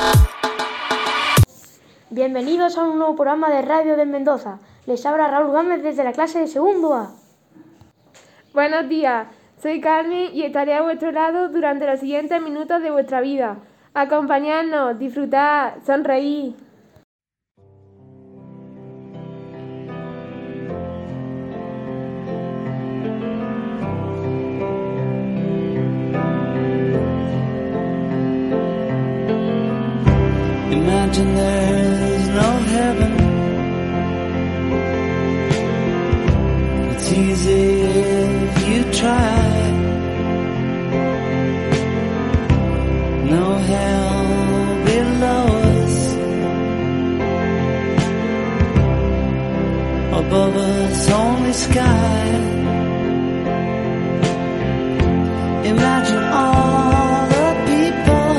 Bienvenidos a un nuevo programa de Radio de Mendoza. Les habla Raúl Gámez desde la clase de segundo A. Buenos días, soy Carmen y estaré a vuestro lado durante los siguientes minutos de vuestra vida. Acompañadnos, disfrutad, sonreír. Imagine there's no heaven. It's easy if you try. No hell below us. Above us only sky. Imagine all the people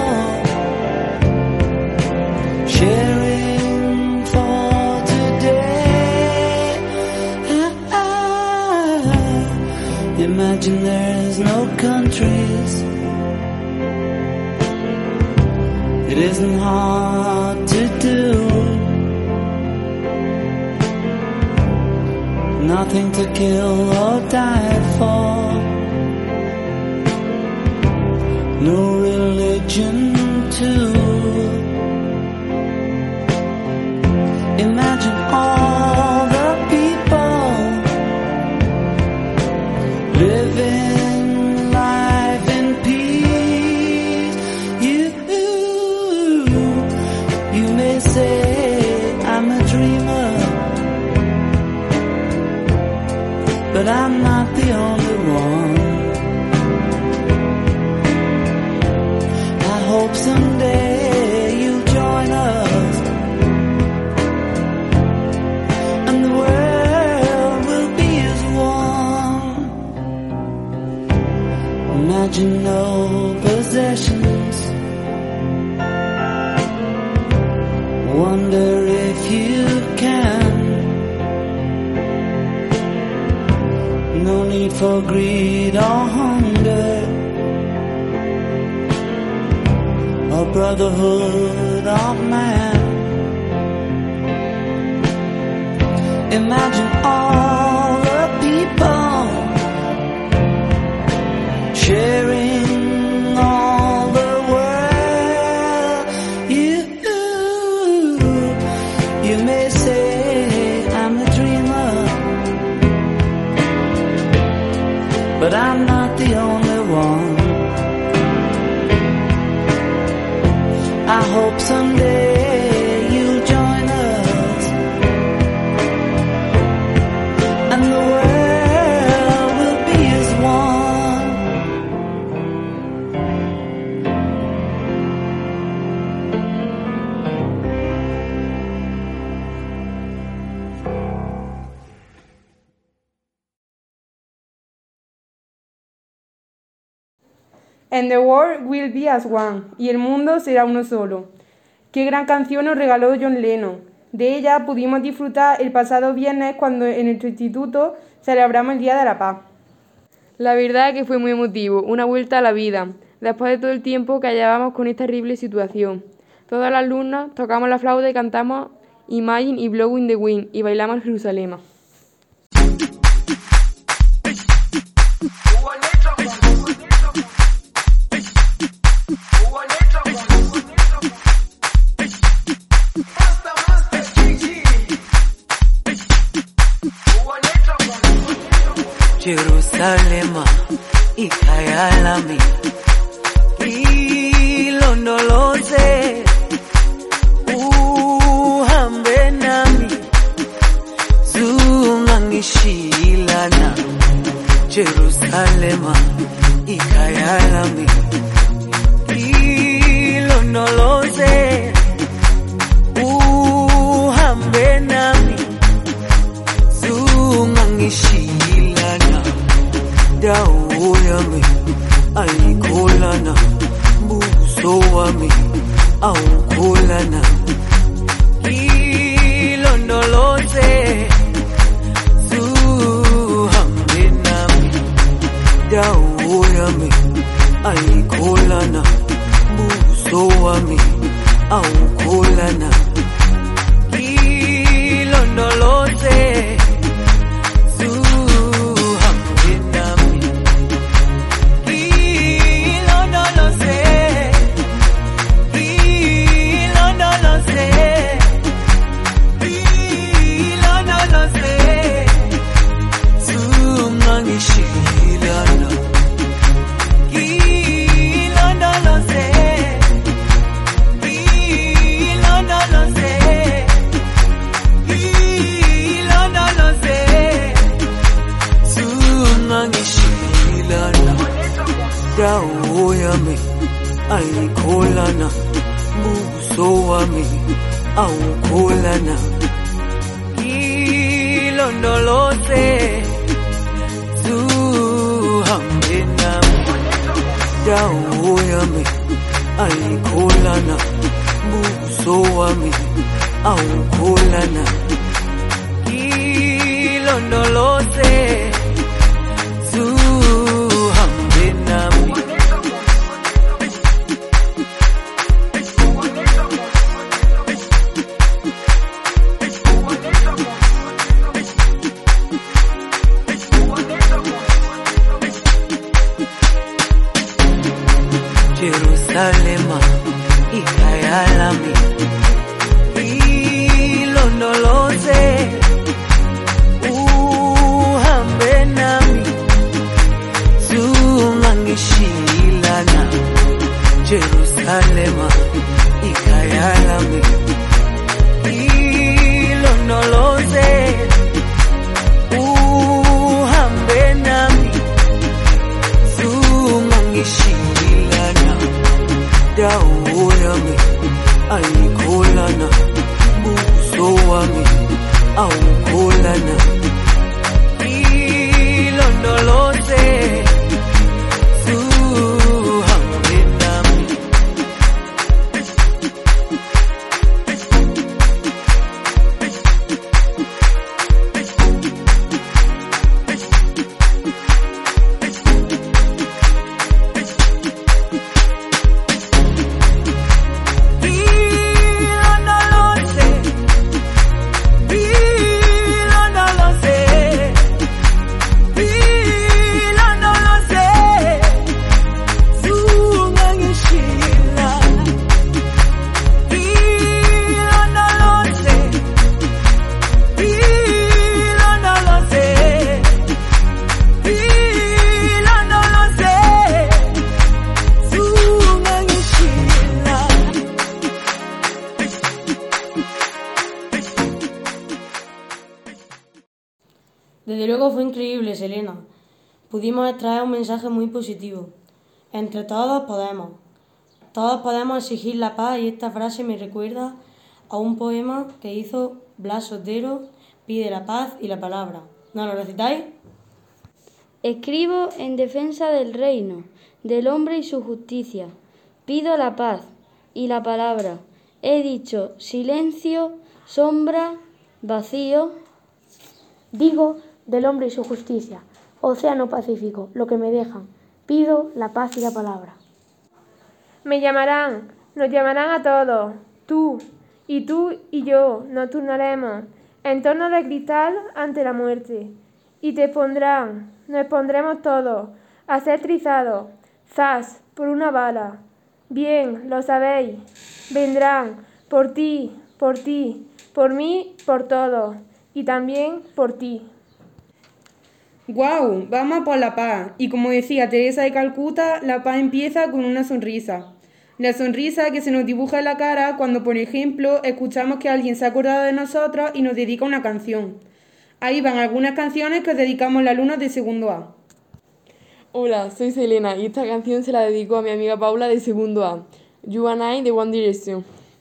sharing for today. Imagine there's no countries. It isn't hard to do. Nothing to kill or die for. No religion too. Imagine all the people living life in peace. You may say I'm a dreamer, but I'm not the only one. I hope someday you'll join us, and the world will be as one. Imagine no possessions. Wonder if you can. No need for greed or hunger, or brotherhood of man. Imagine all the people sharing all the world. You may say I'm a dreamer, but I'm not the only one. I hope someday you'll join us, and the world will be as one. And the world will be as one. Y el mundo será uno solo. Qué gran canción nos regaló John Lennon. De ella pudimos disfrutar el pasado viernes cuando en nuestro instituto celebramos el Día de la Paz. La verdad que fue muy emotivo, una vuelta a la vida, después de todo el tiempo que llevábamos con esta terrible situación. Todos los alumnos tocamos la flauta y cantamos Imagine y Blow in the Wind y bailamos Jerusalema. Jerusalema ikayalami ilondoloze uhambe nami zungangishilana. Jerusalema ikayalami ilondoloze uhambe nami zungangishilana. Dawo yami ayikholana, buso wami awukholana. Ilondoloze zuhambe nami. Dawo yami ayikholana, buso wami awukholana ilondoloze zuhambe nami ilondoloze ilondoloze ilondoloze zungangishilana ilondoloze ilondoloze ilondoloze zungangishilana dawo yami ayikholana buso wami awukholana ilondoloze zuhambe nami dawo yami ayikholana buso wami awukholana ilondoloze zuhambe nami Jerusalema ikhaya lami ilondoloze uhambe nami zungangishilana Jerusalema ikhaya lami ilondoloze uhambe nami zungangishilana dawo yami ayikholana buso wami awukholana ilondoloze zuhambe nami Desde luego fue increíble, Selena. Pudimos extraer un mensaje muy positivo. Entre todos podemos. Todos podemos exigir la paz y esta frase me recuerda a un poema que hizo Blas Sotero, Pide la paz y la palabra. ¿No lo recitáis? Escribo en defensa del reino, del hombre y su justicia. Pido la paz y la palabra. He dicho silencio, sombra, vacío. Digo del hombre y su justicia, océano Pacífico, lo que me dejan. Pido la paz y la palabra. Me llamarán, nos llamarán a todos. Tú y yo nos turnaremos en torno de cristal ante la muerte. Y te pondrán, nos pondremos todos a ser trizados, zas, por una bala. Bien, lo sabéis, vendrán por ti, por mí, por todos, y también por ti. ¡Guau! Vamos a por la paz. Y como decía Teresa de Calcuta, la paz empieza con una sonrisa. La sonrisa que se nos dibuja en la cara cuando, por ejemplo, escuchamos que alguien se ha acordado de nosotros y nos dedica una canción. Ahí van algunas canciones que os dedicamos los alumnos de segundo A. Hola, soy Selena y esta canción se la dedico a mi amiga Paula de segundo A. You and I de One Direction.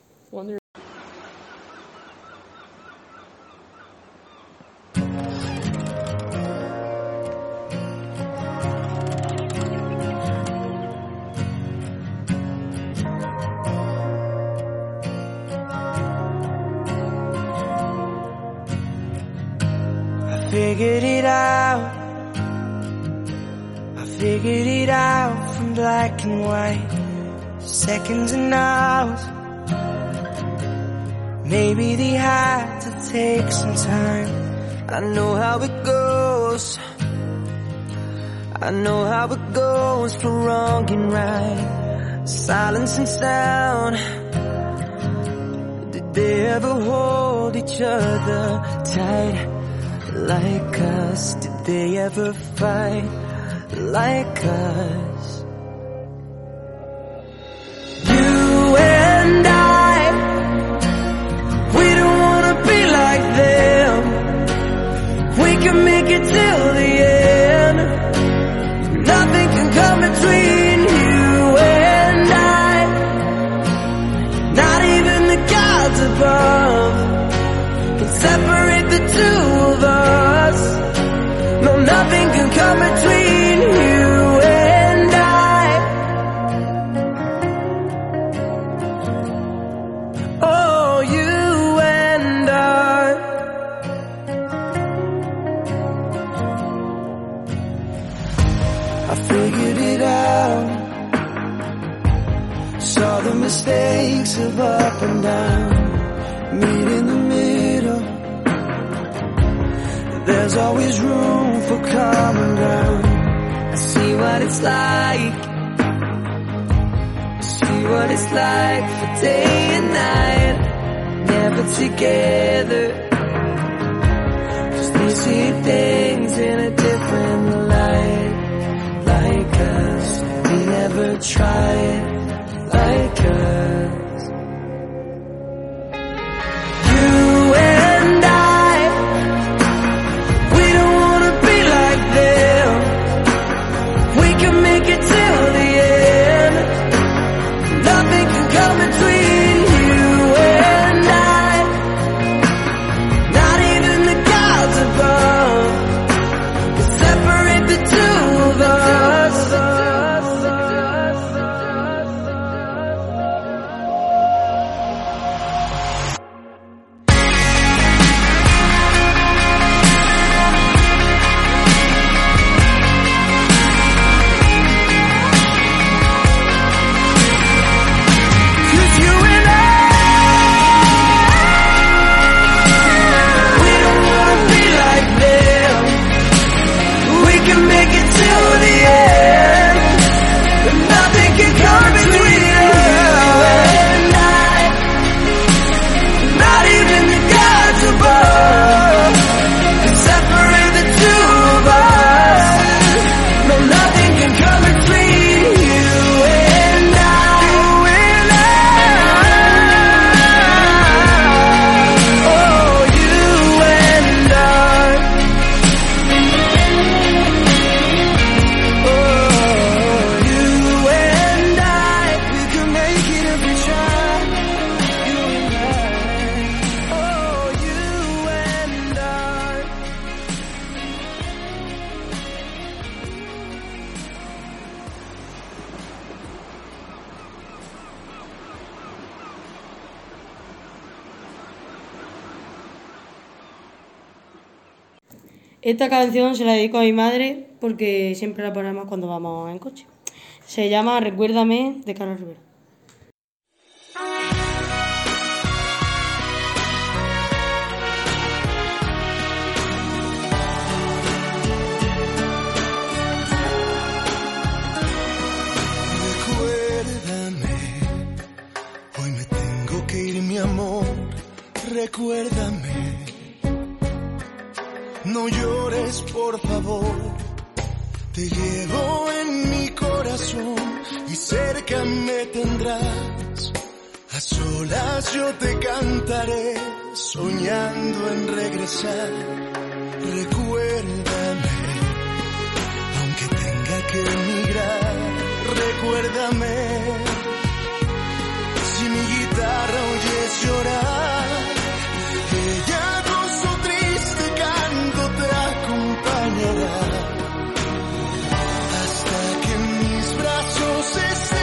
Figured it out. I figured it out from black and white, seconds and hours. Maybe they had to take some time. I know how it goes. I know how it goes for wrong and right. Silence and sound. Did they ever hold each other tight like us? Did they ever fight like us? You and I, we don't wanna be like them. We can make it till the end. Nothing can come between you and I. Not even the gods above can separate the two of us. No, nothing can come between you and I. Oh, you and I. I figured it out. Saw the mistakes of up and down. Meet in the middle. There's always room for common ground. I see what it's like. See what it's like for day and night. Never together. 'Cause they see things in a different light. Like us, they never tried like us. You and I, we don't wanna be like them. We can make it till the end. Nothing can come between you and I. Not even the gods above can separate the two of us. Cause you and I, we don't wanna be like them. We can make it till the end. But nothing can come between you and I. Not even the gods above can separate the two of us. No, nothing can come between you and I. You and I. Oh, you and I. Oh, you and I. We can make it if we try. You and I. Oh, you and I. Esta canción se la dedico a mi madre porque siempre la ponemos cuando vamos en coche. Se llama Recuérdame, de Carlos Rivera. Recuérdame, hoy me tengo que ir, mi amor. Recuérdame, no llores, por favor. Te llevo en mi corazón y cerca me tendrás. A solas yo te cantaré, soñando en regresar. Recuérdame, aunque tenga que emigrar. Recuérdame, si mi guitarra oyes llorar, ella con su triste canto te acompañará. Hasta que en mis brazos estés.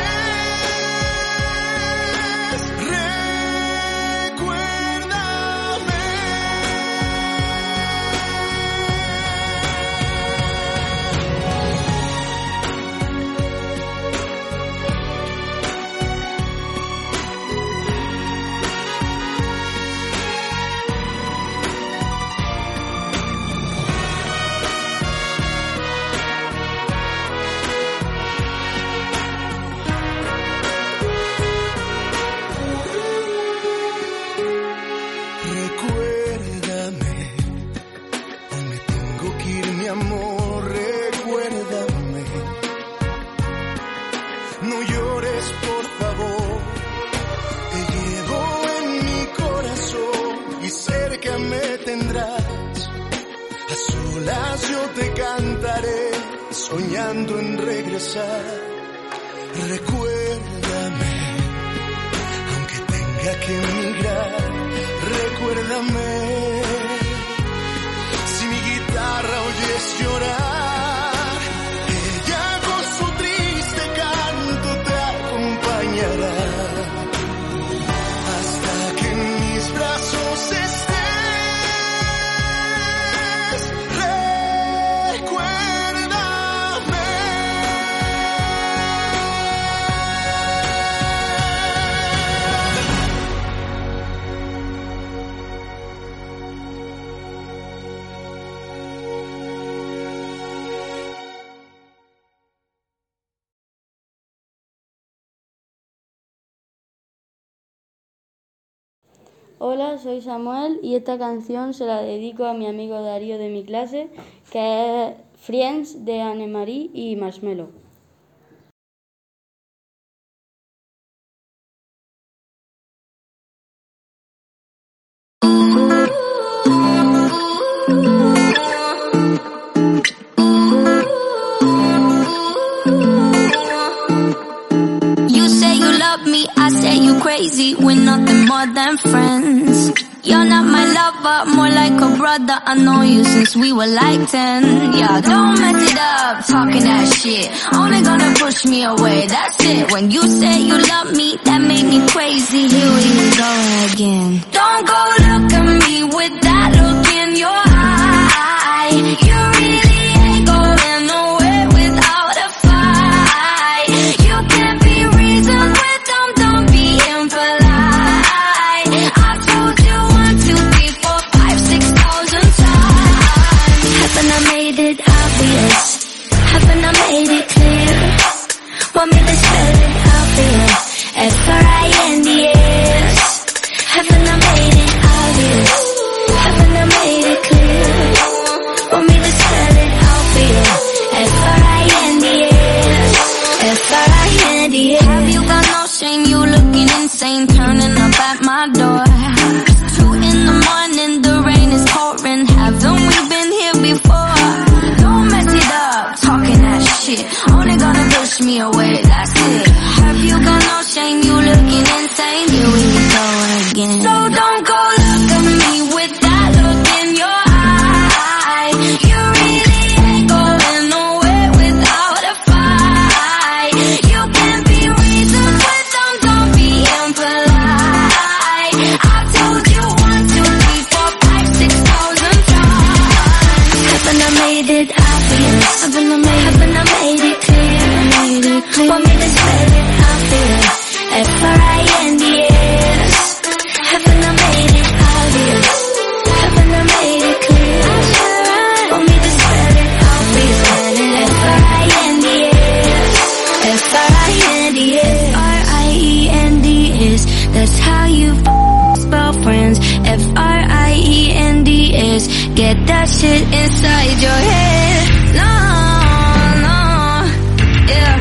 Recuérdame. No llores, por favor. Te llevo en mi corazón y cerca me tendrás. A solas yo te cantaré, soñando en regresar. Recuérdame, aunque tenga que emigrar. Recuérdame, si mi guitarra oyes llorar, ella con su triste canto te acompañará. Hasta que en mis brazos estés. Hola, soy Samuel y esta canción se la dedico a mi amigo Darío de mi clase, que es Friends de Anne-Marie y Marshmello. You say you love me, I say you crazy. We're nothing more than friends. You're not my lover, more like a brother. I know you since we were like 10. Yeah, don't mess it up, talking that shit. Only gonna push me away, that's it. When you say you love me, that made me crazy. Here we go again. Don't go look at me with that look in your eye. You really ain't going nowhere without a fight. You can't be reasoned with them, don't be impolite. I told you 1, 2, 3, 4, 5, 6,000 times. Haven't I made it obvious? Haven't I made it clear? Want me to spell it out for you? F-R-I-N-D-S. Haven't I made it obvious? Haven't I made it clear? Want me to spell it out for you? F-R-I-N-D-S. F-R-I-N-D-S. Have you got no shame? You looking insane, turning up at my door. 2 in the morning, the rain is pouring. Haven't we been here before? Don't mess it up, talking that shit. Only gonna push me away, that's it. Have you got no shame? You looking insane. Here we go again. So don't go look at me with that look in your eye. You really ain't going nowhere without a fight. You can't be reasoned with them, don't be impolite. I told you 1, 2, 3, 4, 5, 6,000 times. Haven't I made it obvious? Haven't I made it clear? Want me to spell it out for you? F-R-I-N-D-S. Haven't I made it obvious? Haven't I made it clear? Want me to spell it out for you? F-R-I-N-D-S. F-R-I-N-D-S. F-R-I-E-N-D-S. That's how you spell friends. F-R-I-E-N-D-S. Get that shit inside your head. No, no, yeah,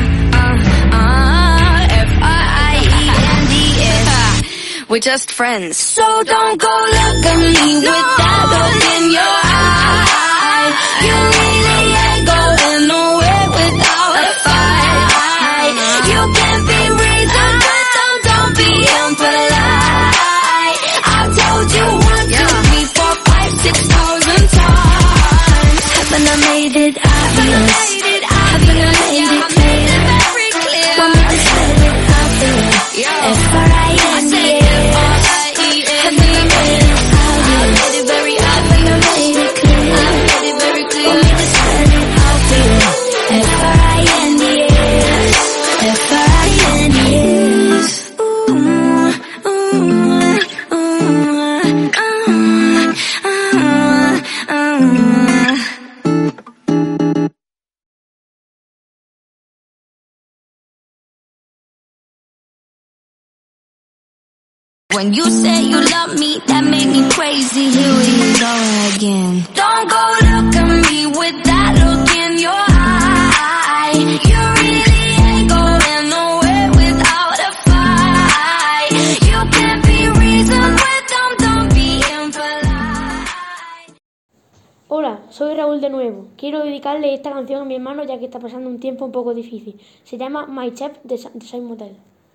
F-R-I-E-N-D-S. We're just friends. So don't go look at me with that look in your eye. You really ain't going nowhere without a fight. You can't be reasoned with them, don't be impolite. I told you 1, 2, 3, 4, 5, 6,000 times. Haven't I made it obvious? Haven't I made it clear? Want me to spell it out for you? F-R-I-N-D-S. Haven't I made it obvious? Haven't I made it clear? Want me to spell it out for you? F-R-I-N-D-S. F-R-I-N-D-S. When you say you love me, that made me crazy. Here we go again. Don't go look at me with that look in your eye. You really ain't going nowhere soy Raúl de nuevo. Quiero dedicarle esta canción a mi hermano ya que está pasando un tiempo un poco difícil. Se llama My Chef de Saint Motel.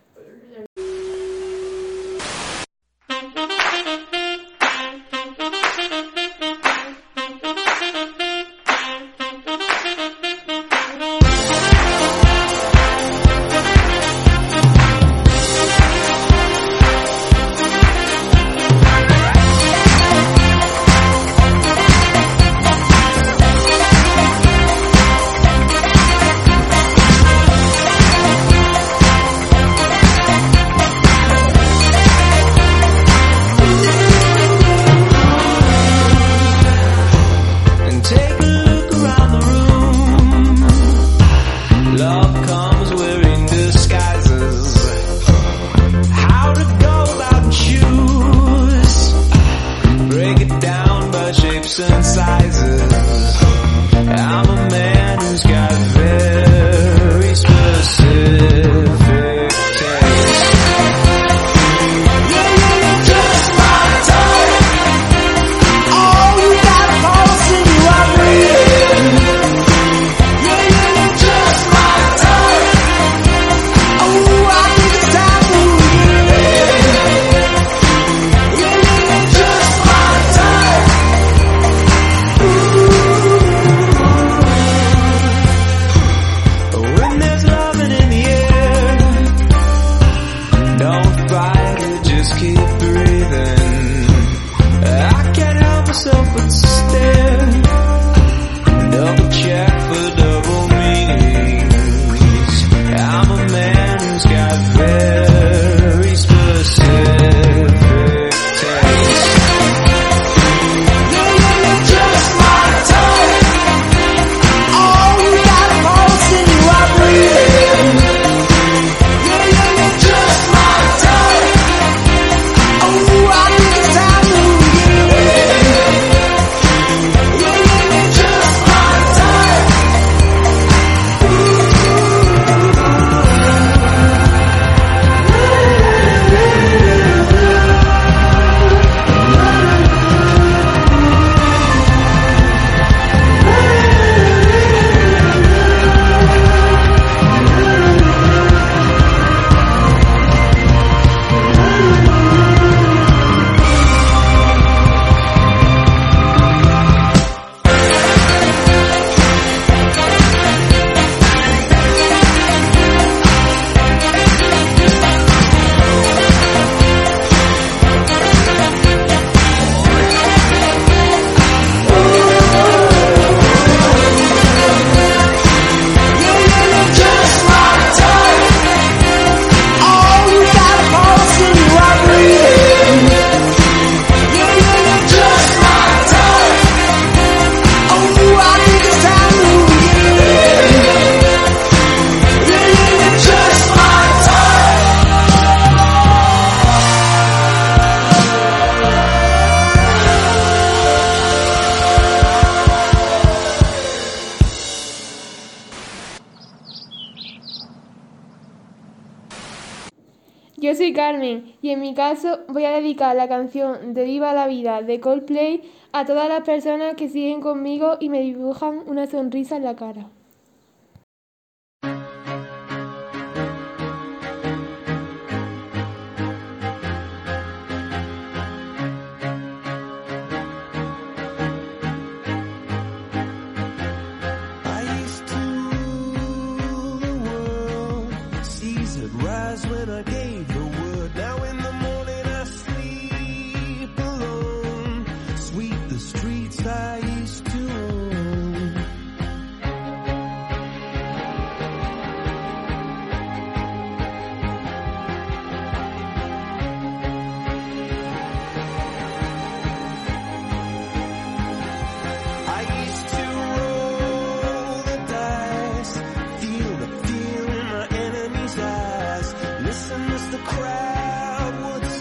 Yo soy Carmen y en mi caso voy a dedicar la canción de Viva la Vida de Coldplay a todas las personas que siguen conmigo y me dibujan una sonrisa en la cara. Listen as the crowd would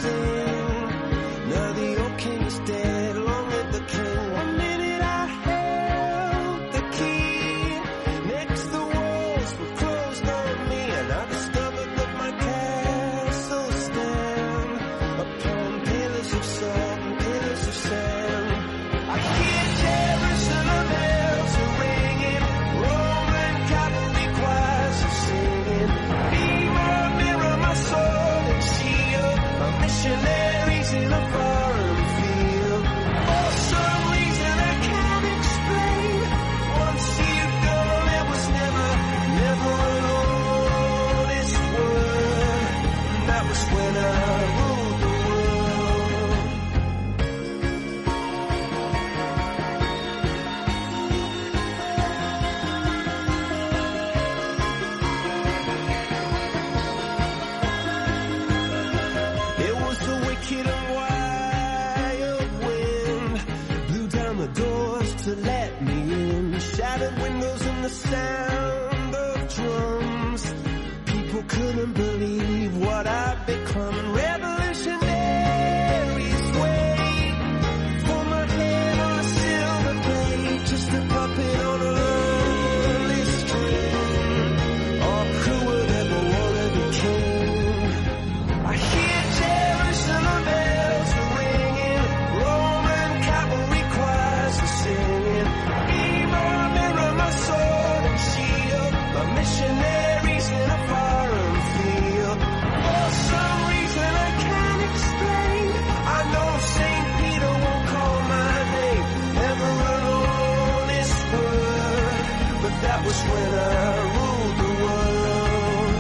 to let me in. Shattered windows and the sound of drums. People couldn't believe what I'd become. Revolutionaries wait for my head on a silver plate, just a puppet on a lonely string. Oh, who would ever wanna be king? I hear Jerusalem bells ringing, Roman cavalry choirs are singing. Evil mirror, my sword and shield, my missionaries in a foreign field. For some reason I can't explain, I know St. Peter won't call my name ever alone this word, but that was when I ruled the world.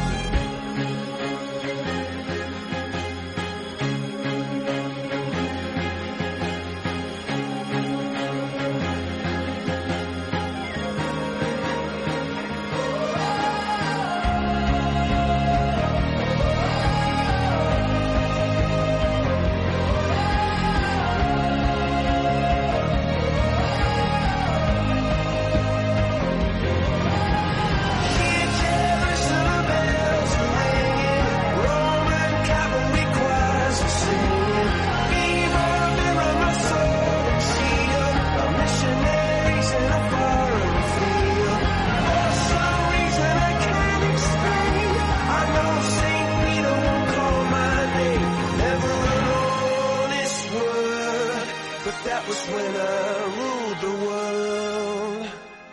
Hear Jerusalem bells ringing, Roman cavalry choirs are singing. Evil mirror, my sword and shield, my missionaries in a foreign field. For some reason I can't explain, I know St. Peter won't call my name ever alone this word, but that was when I ruled the world.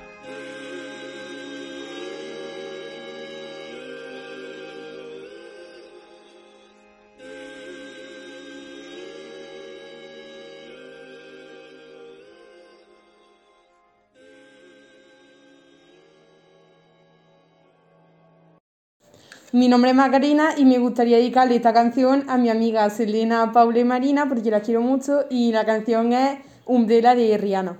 Mi nombre es Macarena y me gustaría dedicarle esta canción a mi amiga Selena, Paula y Marina porque las quiero mucho y la canción es Umbrella de Rihanna.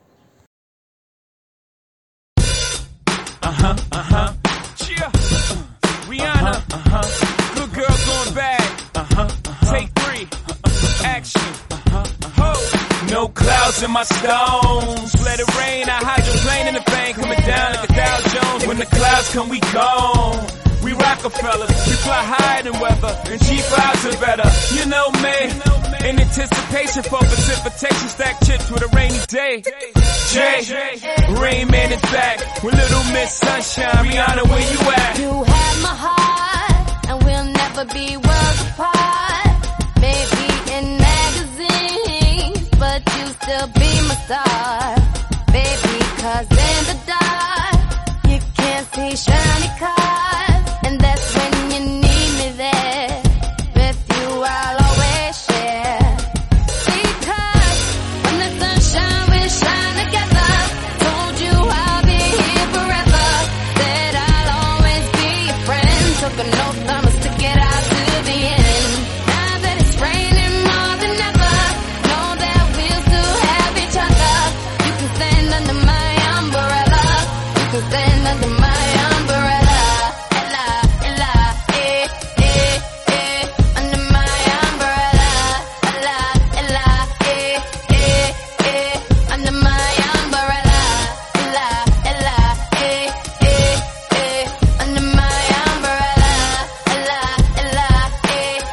Cheer. Rihanna. Good girl going bad. Take 3. Action. Ho. No clouds in my stones. Let it rain. I hydroplane in the bank. Coming down like a Dow Jones. When the clouds come, we gone. We Rockefellers. We fly higher than weather. And cheap vibes are better. You know me. In anticipation for precipitation. Stack chips with a rainy day. Jay. Rain Man is back. With Little Miss Sunshine. Rihanna, where you at? You have my heart, and we'll never be worlds apart. Maybe in magazines, but you still be my star. Baby, 'cause in the dark, you can't see shiny cars. And that's when you need me there. With you, I'll always share. Because when the sunshine will shine together, told you I'll be here forever. Said I'll always be your friend. Took an oath, I'ma stick it out to the end. Now that it's raining more than ever, know that we'll still have each other. You can stand under my umbrella. You can stand under my umbrella. Ella, Ella, under my umbrella. Ella, Ella, under my umbrella. Ella, Ella, under my umbrella. Ella, Ella,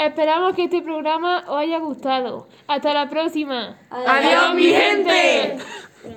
Esperamos que este programa os haya gustado. Hasta la próxima. ¡Adiós, mi gente!